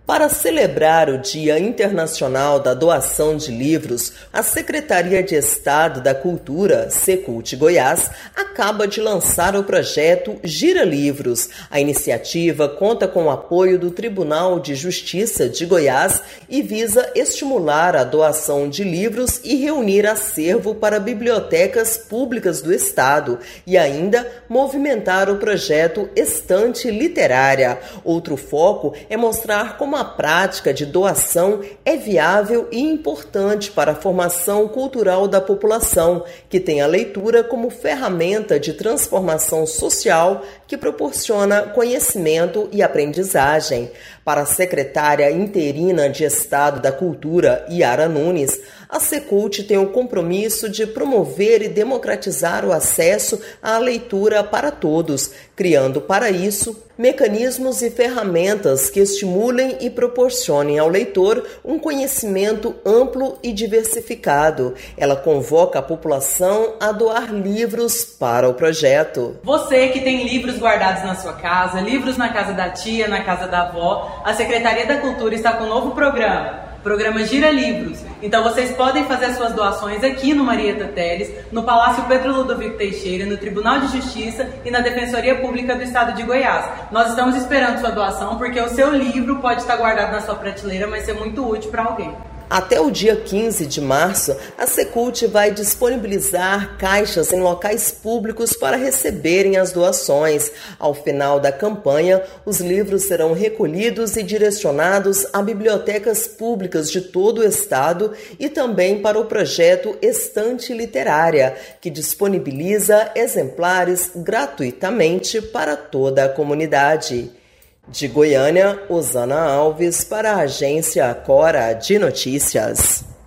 Para celebrar o Dia Internacional da Doação de Livros, a Secretaria de Estado da Cultura, Secult Goiás, acaba de lançar o projeto Gira Livros. A iniciativa conta com o apoio do Tribunal de Justiça de Goiás e visa estimular a doação de livros e reunir acervo para bibliotecas públicas do Estado e ainda movimentar o projeto Estante Literária. Outro foco é mostrar como a prática de doação é viável e importante para a formação cultural da população, que tem a leitura como ferramenta de transformação social que proporciona conhecimento e aprendizagem. Para a secretária interina de Estado da Cultura, Yara Nunes, a Secult tem o compromisso de promover e democratizar o acesso à leitura para todos, criando para isso mecanismos e ferramentas que estimulem e proporcionem ao leitor um conhecimento amplo e diversificado. Ela convoca a população a doar livros para o projeto. Você que tem livros guardados na sua casa, livros na casa da tia, na casa da avó, a Secretaria da Cultura está com um novo programa Gira Livros. Então vocês podem fazer as suas doações aqui no Marieta Teles, no Palácio Pedro Ludovico Teixeira, no Tribunal de Justiça e na Defensoria Pública do Estado de Goiás. Nós estamos esperando sua doação porque o seu livro pode estar guardado na sua prateleira, mas ser muito útil para alguém. Até o dia 15 de março, a Secult vai disponibilizar caixas em locais públicos para receberem as doações. Ao final da campanha, os livros serão recolhidos e direcionados a bibliotecas públicas de todo o estado e também para o projeto Estante Literária, que disponibiliza exemplares gratuitamente para toda a comunidade. De Goiânia, Osana Alves para a Agência Cora de Notícias.